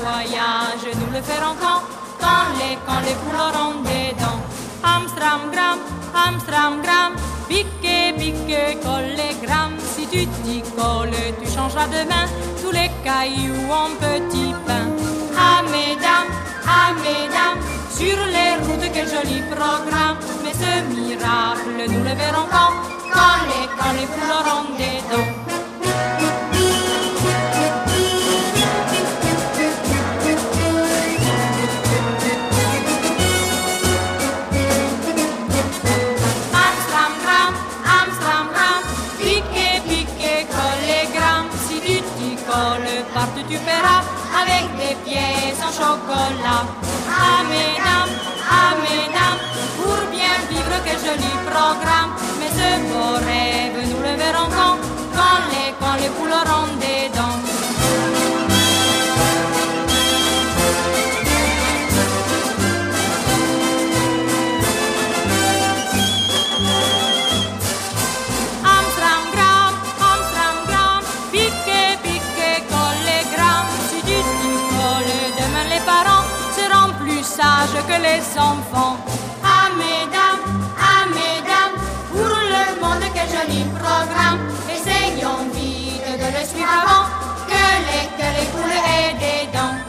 voyage, nous le ferons quand les poules auront des dents. Amstram, gram, piqué, piqué, collégramme. Si tu t'y colles, tu changeras de main tous les cailloux en petits pains. Ah mesdames, sur les routes, quel joli programme. Mais ce miracle, nous le verrons quand les poules auront des dents. Partout tu paieras avec des pièces en chocolat. Ah mesdames, pour bien vivre quel joli programme. Mais ce beau rêve, nous le verrons quand les poules auront des dents. Sages que les enfants. Ah mesdames, pour le monde, quel joli programme. Essayons vite de le suivre avant que les poules aient des dents.